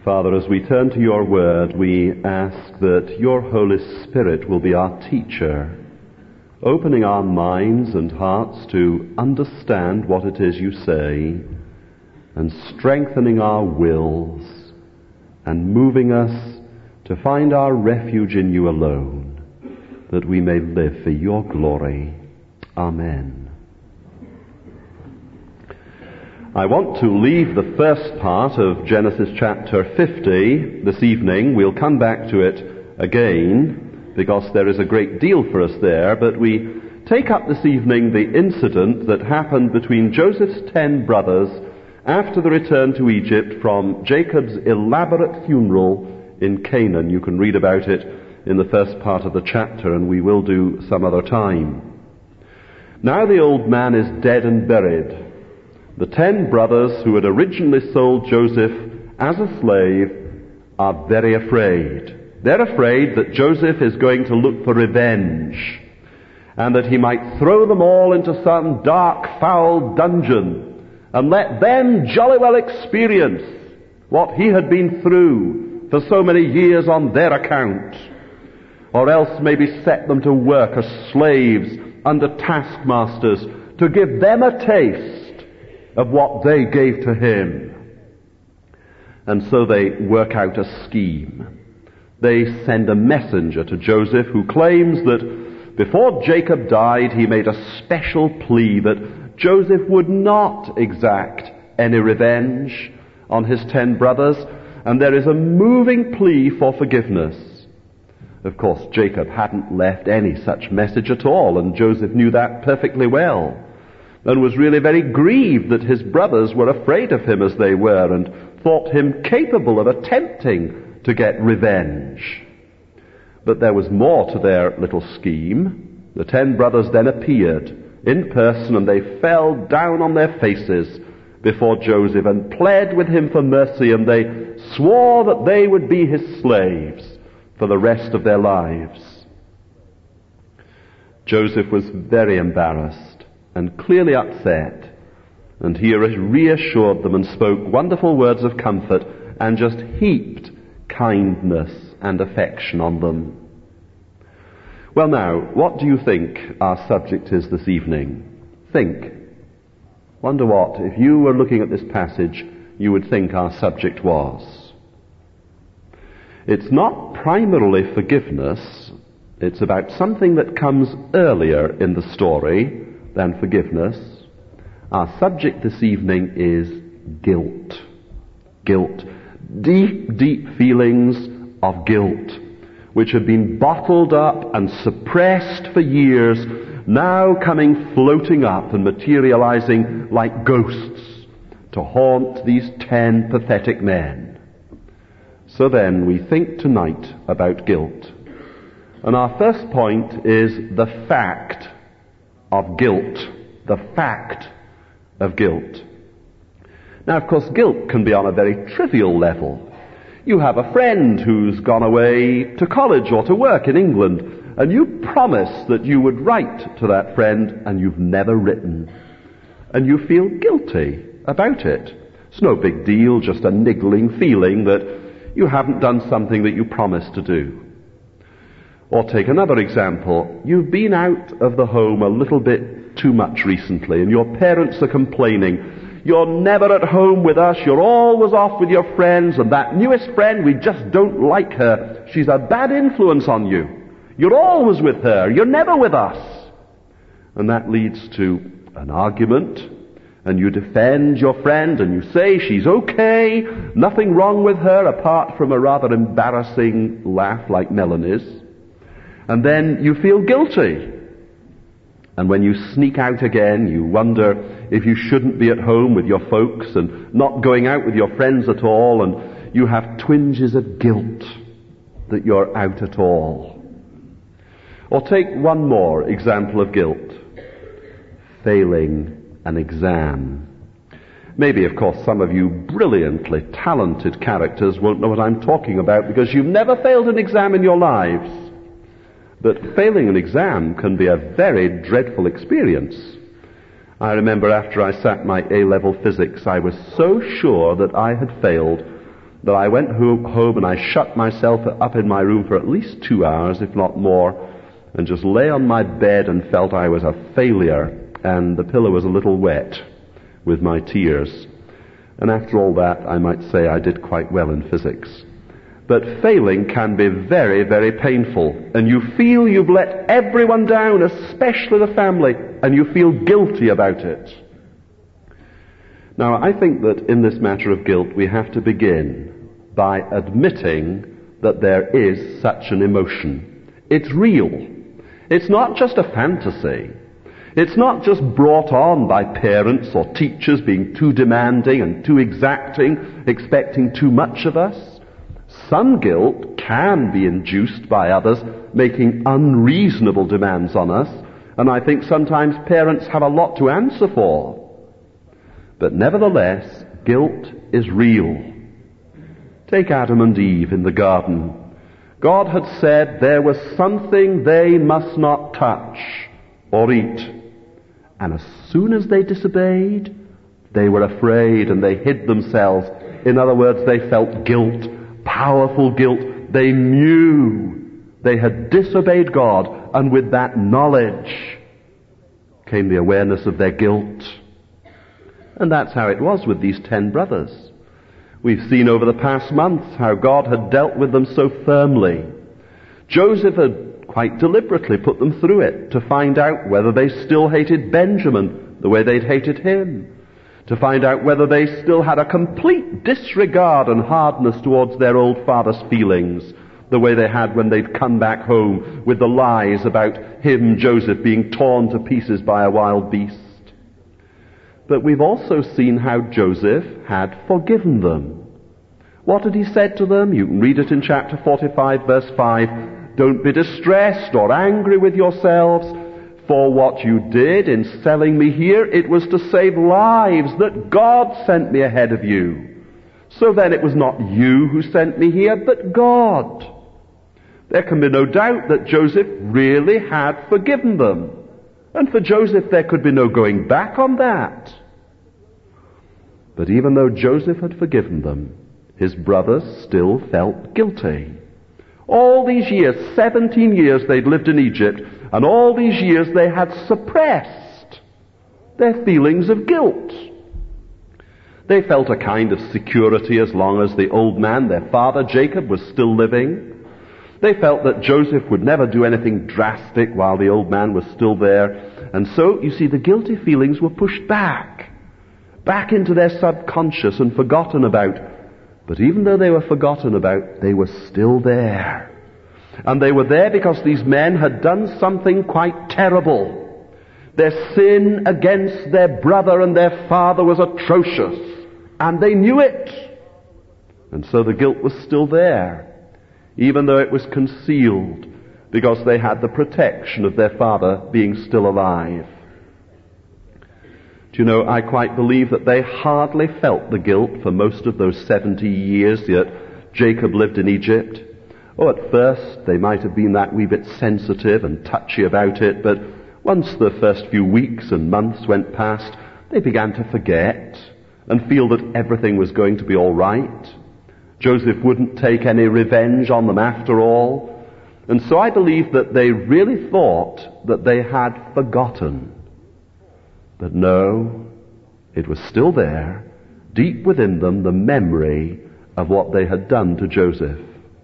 Father, as we turn to your word, we ask that your Holy Spirit will be our teacher, opening our minds and hearts to understand what it is you say, and strengthening our wills, and moving us to find our refuge in you alone, that we may live for your glory. Amen. I want to leave the first part of Genesis chapter 50 this evening. We'll come back to it again, because there is a great deal for us there, but we take up this evening the incident that happened between Joseph's 10 brothers after the return to Egypt from Jacob's elaborate funeral in Canaan. You can read about it in the first part of the chapter, and we will do some other time. Now the old man is dead and buried. The 10 brothers who had originally sold Joseph as a slave are very afraid. They're afraid that Joseph is going to look for revenge, and that he might throw them all into some dark, foul dungeon and let them jolly well experience what he had been through for so many years on their account, or else maybe set them to work as slaves under taskmasters to give them a taste of what they gave to him. And so they work out a scheme. They send a messenger to Joseph who claims that before Jacob died, he made a special plea that Joseph would not exact any revenge on his 10 brothers, and there is a moving plea for forgiveness. Of course, Jacob hadn't left any such message at all, and Joseph knew that perfectly well, and was really very grieved that his brothers were afraid of him as they were, and thought him capable of attempting to get revenge. But there was more to their little scheme. The 10 brothers then appeared in person, and they fell down on their faces before Joseph and pled with him for mercy, and they swore that they would be his slaves for the rest of their lives. Joseph was very embarrassed and clearly upset, and he reassured them and spoke wonderful words of comfort and just heaped kindness and affection on them. Well now, what do you think our subject is this evening? Think. Wonder what, if you were looking at this passage, you would think our subject was. It's not primarily forgiveness. It's about something that comes earlier in the story than forgiveness. Our subject this evening is guilt. Guilt. Deep, deep feelings of guilt, which have been bottled up and suppressed for years, now coming floating up and materializing like ghosts to haunt these 10 pathetic men. So then we think tonight about guilt. And our first point is the fact of guilt. The fact of guilt. Now, of course, guilt can be on a very trivial level. You have a friend who's gone away to college or to work in England, and you promised that you would write to that friend, and you've never written. And you feel guilty about it. It's no big deal, just a niggling feeling that you haven't done something that you promised to do. Or take another example. You've been out of the home a little bit too much recently, and your parents are complaining, you're never at home with us, you're always off with your friends, and that newest friend, we just don't like her. She's a bad influence on you. You're always with her, you're never with us. And that leads to an argument, and you defend your friend, and you say she's okay, nothing wrong with her apart from a rather embarrassing laugh like Melanie's. And then you feel guilty. And when you sneak out again, you wonder if you shouldn't be at home with your folks and not going out with your friends at all, and you have twinges of guilt that you're out at all. Or take one more example of guilt. Failing an exam. Maybe, of course, some of you brilliantly talented characters won't know what I'm talking about because you've never failed an exam in your lives. But failing an exam can be a very dreadful experience. I remember after I sat my A-level physics, I was so sure that I had failed that I went home and I shut myself up in my room for at least 2 hours, if not more, and just lay on my bed and felt I was a failure, and the pillow was a little wet with my tears. And after all that, I might say I did quite well in physics. But failing can be very, very painful, and you feel you've let everyone down, especially the family, and you feel guilty about it. Now, I think that in this matter of guilt, we have to begin by admitting that there is such an emotion. It's real. It's not just a fantasy. It's not just brought on by parents or teachers being too demanding and too exacting, expecting too much of us. Some guilt can be induced by others making unreasonable demands on us, and I think sometimes parents have a lot to answer for. But nevertheless, guilt is real. Take Adam and Eve in the garden. God had said there was something they must not touch or eat. And as soon as they disobeyed, they were afraid and they hid themselves. In other words, they felt guilt, powerful guilt. They knew they had disobeyed God, and with that knowledge came the awareness of their guilt. And that's how it was with these 10 brothers. We've seen over the past months how God had dealt with them so firmly. Joseph had quite deliberately put them through it to find out whether they still hated Benjamin the way they'd hated him, to find out whether they still had a complete disregard and hardness towards their old father's feelings, the way they had when they'd come back home with the lies about him, Joseph, being torn to pieces by a wild beast. But we've also seen how Joseph had forgiven them. What had he said to them? You can read it in chapter 45, verse 5. Don't be distressed or angry with yourselves, for what you did in selling me here, it was to save lives that God sent me ahead of you. So then it was not you who sent me here, but God. There can be no doubt that Joseph really had forgiven them. And for Joseph, there could be no going back on that. But even though Joseph had forgiven them, his brothers still felt guilty. All these years, 17 years they'd lived in Egypt, and all these years they had suppressed their feelings of guilt. They felt a kind of security as long as the old man, their father Jacob, was still living. They felt that Joseph would never do anything drastic while the old man was still there. And so, you see, the guilty feelings were pushed back into their subconscious and forgotten about. But even though they were forgotten about, they were still there. And they were there because these men had done something quite terrible. Their sin against their brother and their father was atrocious. And they knew it. And so the guilt was still there, even though it was concealed, because they had the protection of their father being still alive. Do you know, I quite believe that they hardly felt the guilt for most of those 70 years that Jacob lived in Egypt. Oh, at first they might have been that wee bit sensitive and touchy about it, but once the first few weeks and months went past, they began to forget and feel that everything was going to be all right. Joseph wouldn't take any revenge on them after all. And so I believe that they really thought that they had forgotten. But no, it was still there, deep within them, the memory of what they had done to Joseph.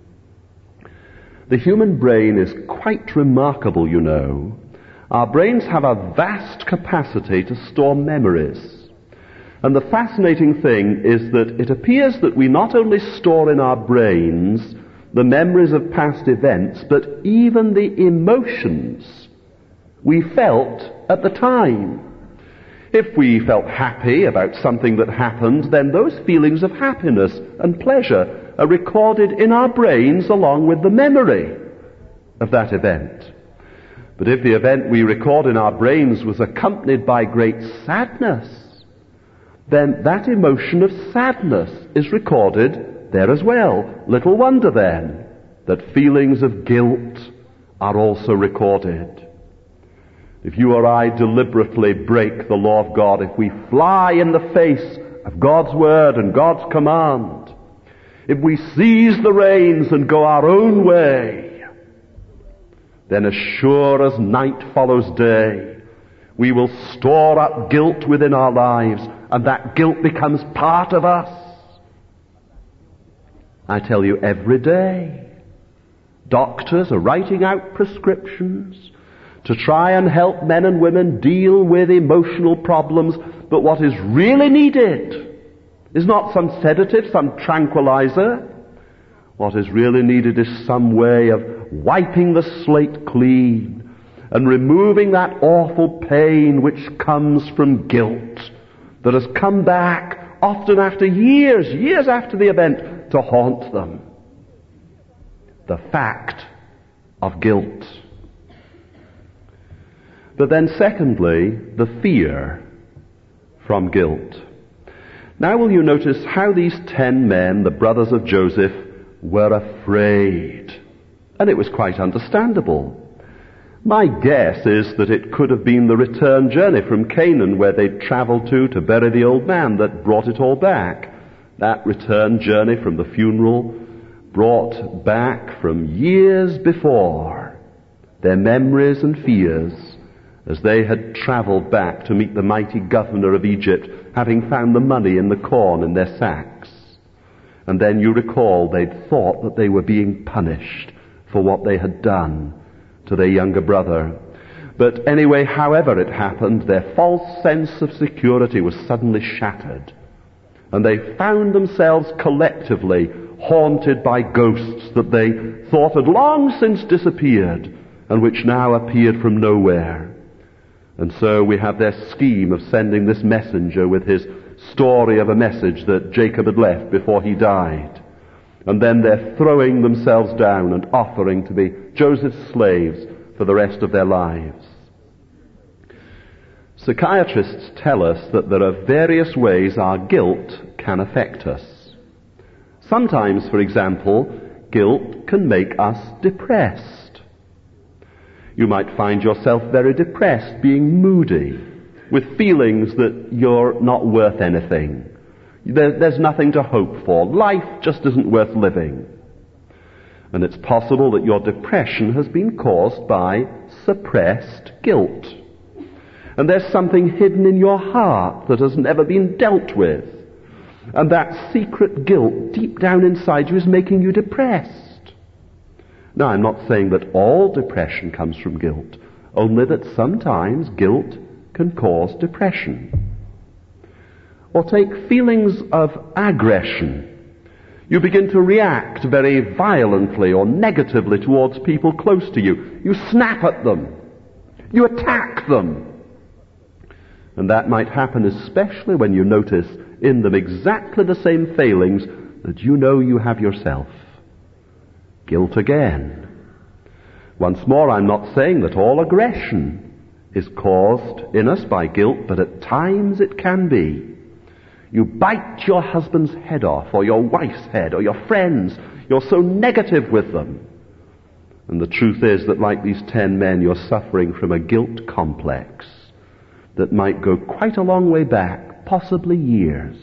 The human brain is quite remarkable, you know. Our brains have a vast capacity to store memories. And the fascinating thing is that it appears that we not only store in our brains the memories of past events, but even the emotions we felt at the time. If we felt happy about something that happened, then those feelings of happiness and pleasure are recorded in our brains along with the memory of that event. But if the event we record in our brains was accompanied by great sadness, then that emotion of sadness is recorded there as well. Little wonder then that feelings of guilt are also recorded. If you or I deliberately break the law of God, if we fly in the face of God's word and God's command, if we seize the reins and go our own way, then as sure as night follows day, we will store up guilt within our lives, and that guilt becomes part of us. I tell you, every day, doctors are writing out prescriptions to try and help men and women deal with emotional problems, but what is really needed is not some sedative, some tranquilizer. What is really needed is some way of wiping the slate clean and removing that awful pain which comes from guilt that has come back often after years after the event to haunt them. The fact of guilt. But then secondly, the fear from guilt. Now will you notice how these 10 men, the brothers of Joseph, were afraid. And it was quite understandable. My guess is that it could have been the return journey from Canaan where they'd traveled to bury the old man that brought it all back. That return journey from the funeral brought back from years before their memories and fears as they had traveled back to meet the mighty governor of Egypt, having found the money in the corn in their sacks. And then you recall they'd thought that they were being punished for what they had done to their younger brother. But anyway, however it happened, their false sense of security was suddenly shattered. And they found themselves collectively haunted by ghosts that they thought had long since disappeared and which now appeared from nowhere. And so we have their scheme of sending this messenger with his story of a message that Jacob had left before he died. And then they're throwing themselves down and offering to be Joseph's slaves for the rest of their lives. Psychiatrists tell us that there are various ways our guilt can affect us. Sometimes, for example, guilt can make us depressed. You might find yourself very depressed, being moody, with feelings that you're not worth anything. There's nothing to hope for. Life just isn't worth living. And it's possible that your depression has been caused by suppressed guilt. And there's something hidden in your heart that has never been dealt with. And that secret guilt deep down inside you is making you depressed. Now, I'm not saying that all depression comes from guilt, only that sometimes guilt can cause depression. Or take feelings of aggression. You begin to react very violently or negatively towards people close to you. You snap at them. You attack them. And that might happen especially when you notice in them exactly the same failings that you know you have yourself. Guilt again. Once more, I'm not saying that all aggression is caused in us by guilt, but at times it can be. You bite your husband's head off, or your wife's head, or your friends. You're so negative with them. And the truth is that like these 10 men, you're suffering from a guilt complex that might go quite a long way back, possibly years.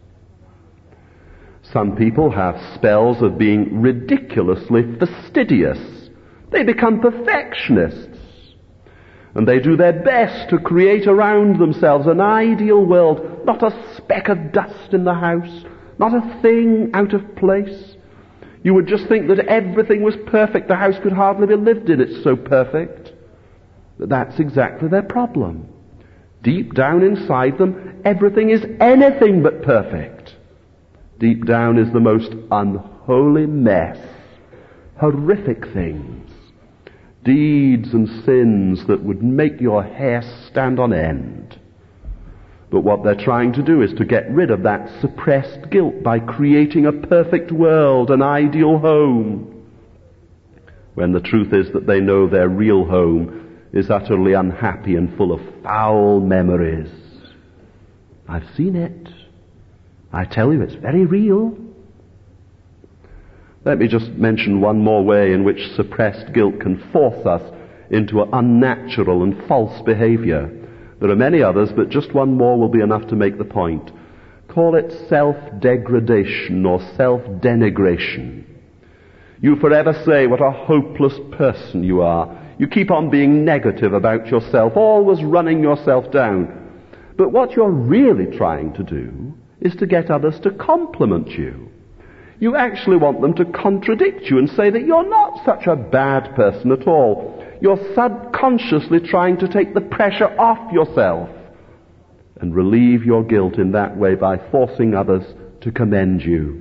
Some people have spells of being ridiculously fastidious. They become perfectionists. And they do their best to create around themselves an ideal world, not a speck of dust in the house, not a thing out of place. You would just think that everything was perfect. The house could hardly be lived in. It's so perfect. But that's exactly their problem. Deep down inside them, everything is anything but perfect. Deep down is the most unholy mess, horrific things, deeds and sins that would make your hair stand on end. But what they're trying to do is to get rid of that suppressed guilt by creating a perfect world, an ideal home, when the truth is that they know their real home is utterly unhappy and full of foul memories. I've seen it. I tell you, it's very real. Let me just mention one more way in which suppressed guilt can force us into an unnatural and false behavior. There are many others, but just one more will be enough to make the point. Call it self-degradation or self-denigration. You forever say what a hopeless person you are. You keep on being negative about yourself, always running yourself down. But what you're really trying to do is to get others to compliment you. You actually want them to contradict you and say that you're not such a bad person at all. You're subconsciously trying to take the pressure off yourself and relieve your guilt in that way by forcing others to commend you.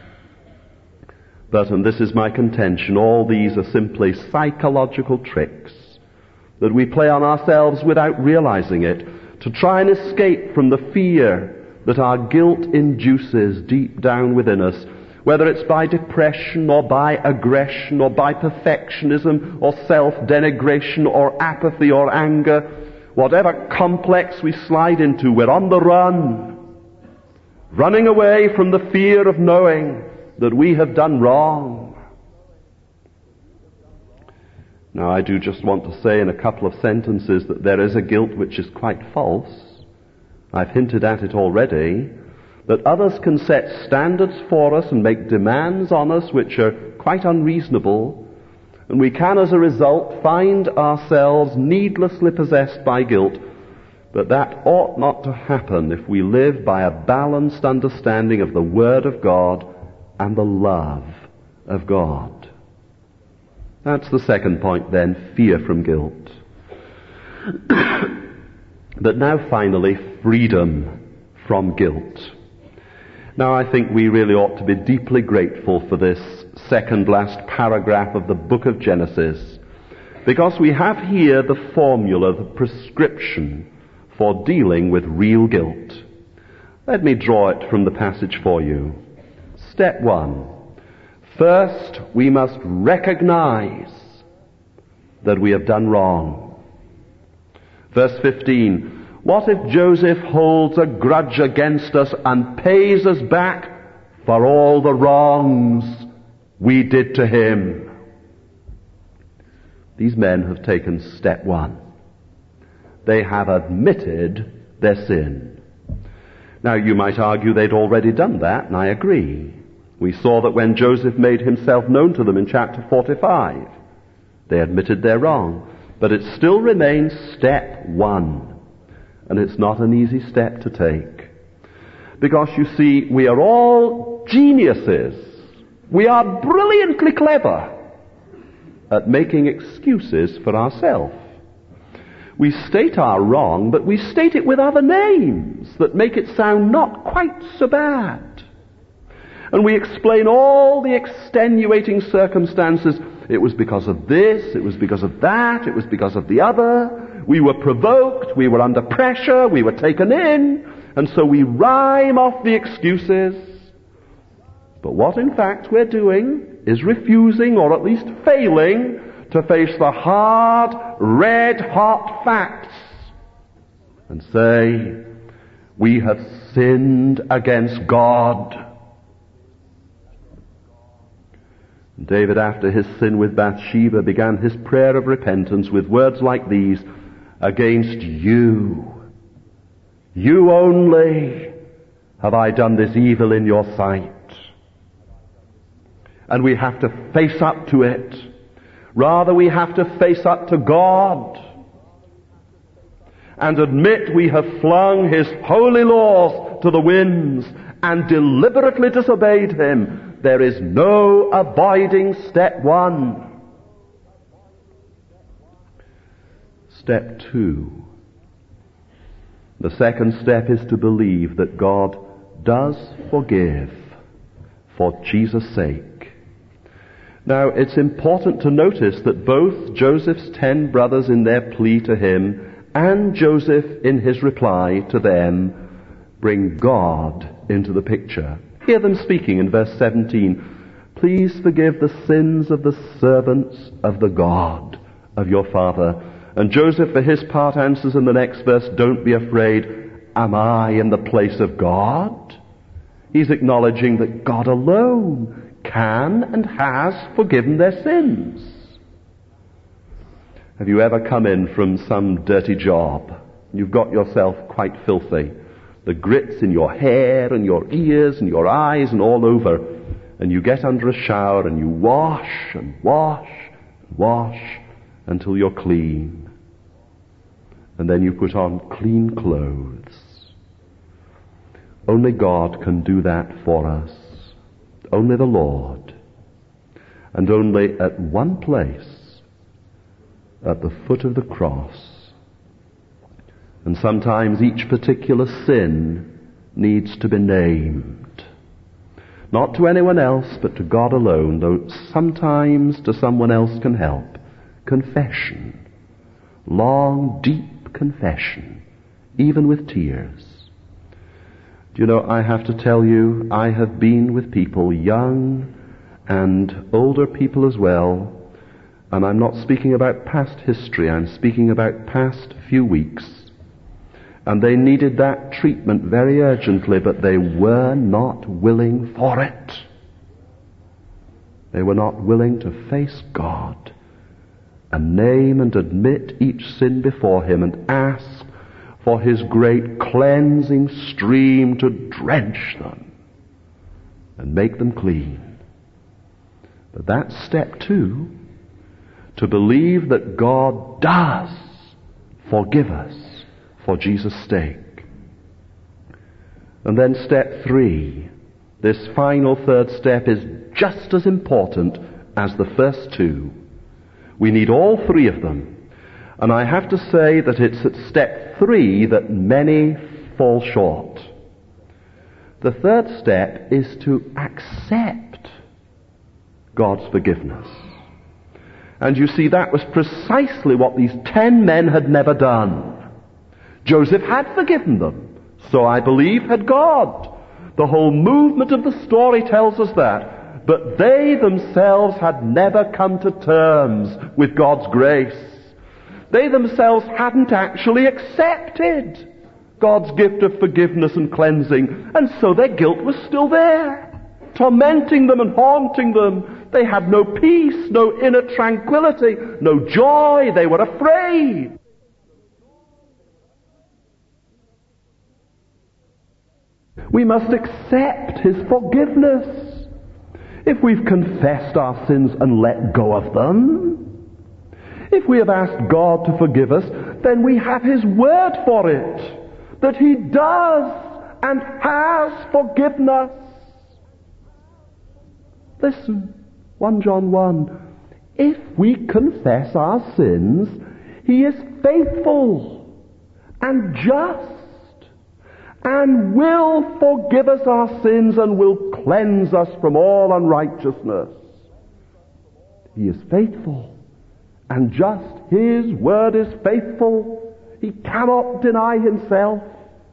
But, and this is my contention, all these are simply psychological tricks that we play on ourselves without realizing it, to try and escape from the fear that our guilt induces deep down within us, whether it's by depression or by aggression or by perfectionism or self-denigration or apathy or anger. Whatever complex we slide into, we're on the run, running away from the fear of knowing that we have done wrong. Now, I do just want to say in a couple of sentences that there is a guilt which is quite false. I've hinted at it already, that others can set standards for us and make demands on us which are quite unreasonable, and we can as a result find ourselves needlessly possessed by guilt. But that ought not to happen if we live by a balanced understanding of the Word of God and the love of God. That's the second point then, fear from guilt. But now finally, freedom from guilt. Now I think we really ought to be deeply grateful for this second last paragraph of the book of Genesis, because we have here the formula, the prescription for dealing with real guilt. Let me draw it from the passage for you. Step 1. First, we must recognize that we have done wrong. Verse 15. What if Joseph holds a grudge against us and pays us back for all the wrongs we did to him? These men have taken step 1. They have admitted their sin. Now you might argue they'd already done that, and I agree. We saw that when Joseph made himself known to them in chapter 45, they admitted their wrong. But it still remains step 1. And it's not an easy step to take. Because you see, we are all geniuses. We are brilliantly clever at making excuses for ourselves. We state our wrong, but we state it with other names that make it sound not quite so bad. And we explain all the extenuating circumstances. It was because of this, it was because of that, it was because of the other. We were provoked, we were under pressure, we were taken in, and so we rhyme off the excuses. But what in fact we're doing is refusing, or at least failing, to face the hard, red-hot facts and say, we have sinned against God. David, after his sin with Bathsheba, began his prayer of repentance with words like these: against you only have I done this evil in your sight. And we have to face up to it. Rather, we have to face up to God and admit we have flung His holy laws to the winds and deliberately disobeyed Him. There is no avoiding step 1. Step 2. The second step is to believe that God does forgive for Jesus' sake. Now, it's important to notice that both Joseph's 10 brothers in their plea to him and Joseph in his reply to them bring God into the picture. Hear them speaking in verse 17. Please forgive the sins of the servants of the God of your father. And Joseph, for his part, answers in the next verse, don't be afraid. Am I in the place of God? He's acknowledging that God alone can and has forgiven their sins. Have you ever come in from some dirty job? You've got yourself quite filthy. the grits in your hair and your ears and your eyes and all over. And you get under a shower and you wash and wash and wash until you're clean. And then you put on clean clothes. Only God can do that for us. Only the Lord. And only at one place, at the foot of the cross. And sometimes each particular sin needs to be named. Not to anyone else, but to God alone, though sometimes to someone else can help. Confession. Long, deep confession, even with tears. Do you know, I have to tell you, I have been with people, young and older people as well, and I'm not speaking about past history, I'm speaking about past few weeks. And they needed that treatment very urgently, but they were not willing for it. They were not willing to face God and name and admit each sin before Him and ask for His great cleansing stream to drench them and make them clean. But that's step 2, to believe that God does forgive us for Jesus' sake. And then step 3, this final third step is just as important as the first 2. We need all 3 of them. And I have to say that it's at step 3 that many fall short. The third step is to accept God's forgiveness. And you see, that was precisely what these 10 men had never done. Joseph had forgiven them. So I believe had God. The whole movement of the story tells us that. But they themselves had never come to terms with God's grace. They themselves hadn't actually accepted God's gift of forgiveness and cleansing. And so their guilt was still there, tormenting them and haunting them. They had no peace, no inner tranquility, no joy. They were afraid. We must accept His forgiveness. If we've confessed our sins and let go of them, if we have asked God to forgive us, then we have His word for it, that He does and has forgiven us. Listen, 1 John 1, if we confess our sins, He is faithful and just and will forgive us our sins and will cleanse us from all unrighteousness. He is faithful and just. His word is faithful. He cannot deny Himself.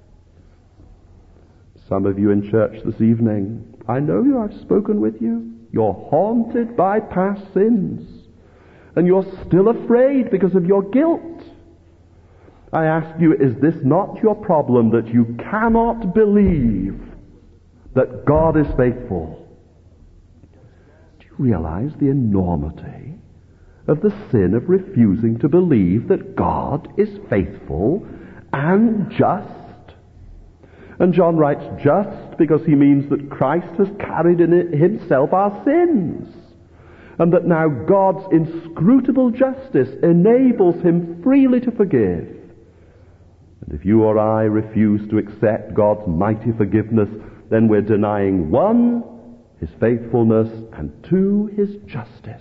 Some of you in church this evening, I know you, I've spoken with you. You're haunted by past sins. And you're still afraid because of your guilt. I ask you, is this not your problem, that you cannot believe that God is faithful? Do you realize the enormity of the sin of refusing to believe that God is faithful and just? And John writes just because he means that Christ has carried in Himself our sins, and that now God's inscrutable justice enables Him freely to forgive. And if you or I refuse to accept God's mighty forgiveness, then we're denying 1, His faithfulness, and 2, His justice.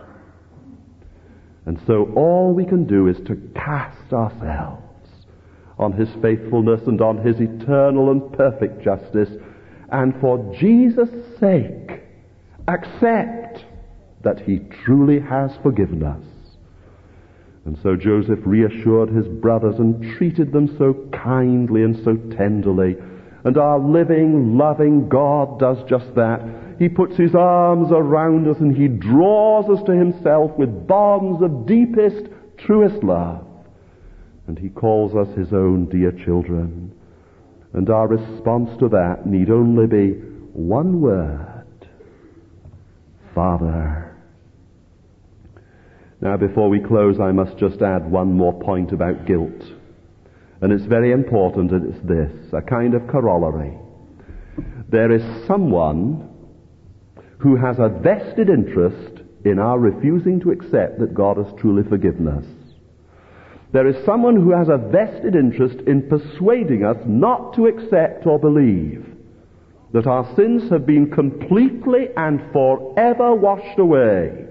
And so all we can do is to cast ourselves on His faithfulness and on His eternal and perfect justice, and for Jesus' sake accept that He truly has forgiven us. And so Joseph reassured his brothers and treated them so kindly and so tenderly. And our living, loving God does just that. He puts His arms around us and He draws us to Himself with bonds of deepest, truest love. And He calls us His own dear children. And our response to that need only be one word: Father. Now, before we close, I must just add one more point about guilt. And it's very important, and it's this, a kind of corollary. There is someone who has a vested interest in our refusing to accept that God has truly forgiven us. There is someone who has a vested interest in persuading us not to accept or believe that our sins have been completely and forever washed away.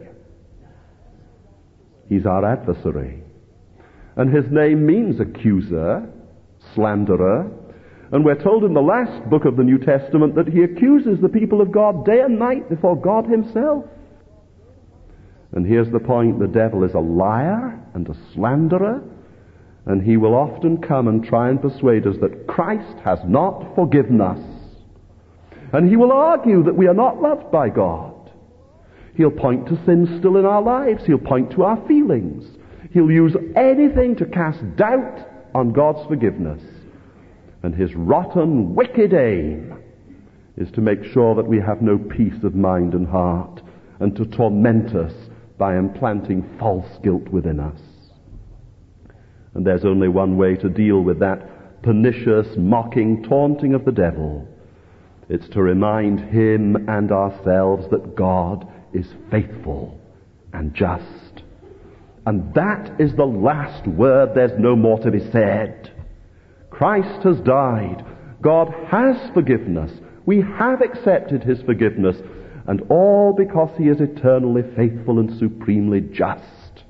He's our adversary. And his name means accuser, slanderer. And we're told in the last book of the New Testament that he accuses the people of God day and night before God himself. And here's the point: the devil is a liar and a slanderer, and he will often come and try and persuade us that Christ has not forgiven us. And he will argue that we are not loved by God. He'll point to sin still in our lives. He'll point to our feelings. He'll use anything to cast doubt on God's forgiveness. And his rotten, wicked aim is to make sure that we have no peace of mind and heart, and to torment us by implanting false guilt within us. And there's only one way to deal with that pernicious, mocking, taunting of the devil. It's to remind him and ourselves that God is faithful and just. And that is the last word. There's no more to be said. Christ has died. God has forgiven us. We have accepted his forgiveness. And all because he is eternally faithful and supremely just.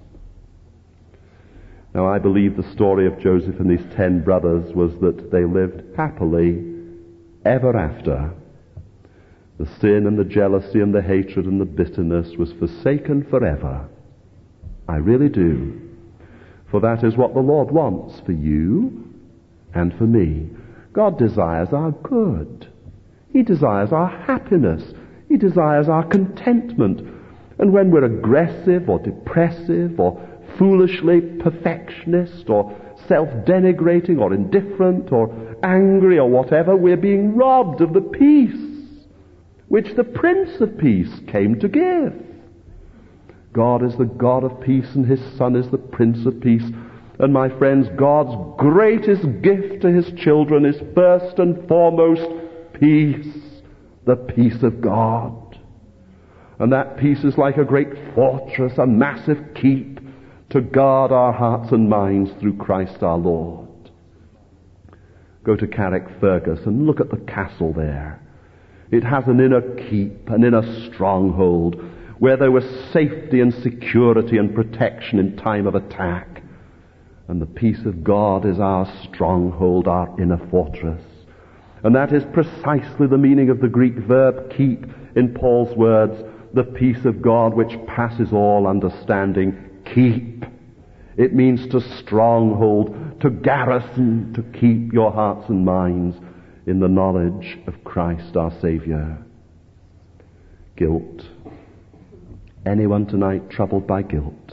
Now, I believe the story of Joseph and his 10 brothers was that they lived happily ever after. The sin and the jealousy and the hatred and the bitterness was forsaken forever. I really do. For that is what the Lord wants for you and for me. God desires our good. He desires our happiness. He desires our contentment. And when we're aggressive or depressive or foolishly perfectionist or self-denigrating or indifferent or angry or whatever, we're being robbed of the peace which the Prince of Peace came to give. God is the God of peace, and his Son is the Prince of Peace. And my friends, God's greatest gift to his children is first and foremost peace, the peace of God. And that peace is like a great fortress, a massive keep to guard our hearts and minds through Christ our Lord. Go to Carrickfergus and look at the castle there. It has an inner keep, an inner stronghold, where there was safety and security and protection in time of attack. And the peace of God is our stronghold, our inner fortress. And that is precisely the meaning of the Greek verb keep in Paul's words, the peace of God which passes all understanding. Keep. It means to stronghold, to garrison, to keep your hearts and minds in the knowledge of Christ our Savior. Guilt. Anyone tonight troubled by guilt?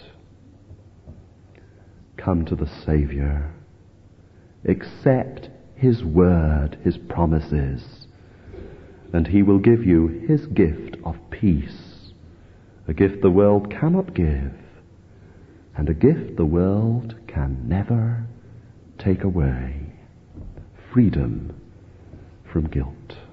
Come to the Savior. Accept his word, his promises, and he will give you his gift of peace, a gift the world cannot give, and a gift the world can never take away. Freedom from guilt.